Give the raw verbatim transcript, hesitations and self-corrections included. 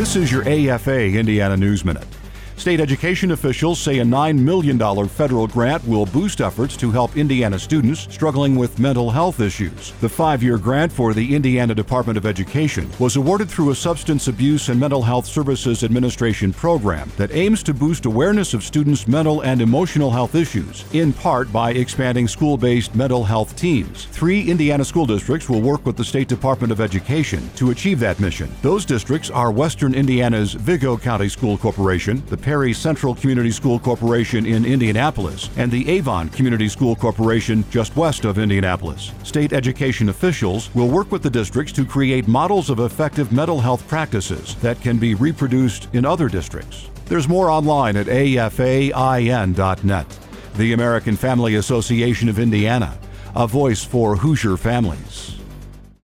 This is your A F A Indiana News Minute. State education officials say a nine million dollars federal grant will boost efforts to help Indiana students struggling with mental health issues. The five-year grant for the Indiana Department of Education was awarded through a Substance Abuse and Mental Health Services Administration program that aims to boost awareness of students' mental and emotional health issues, in part by expanding school-based mental health teams. Three Indiana school districts will work with the State Department of Education to achieve that mission. Those districts are Western Indiana's Vigo County School Corporation, the Perry Central Community School Corporation in Indianapolis, and the Avon Community School Corporation just west of Indianapolis. State education officials will work with the districts to create models of effective mental health practices that can be reproduced in other districts. There's more online at A F A I N dot net. The American Family Association of Indiana, a voice for Hoosier families.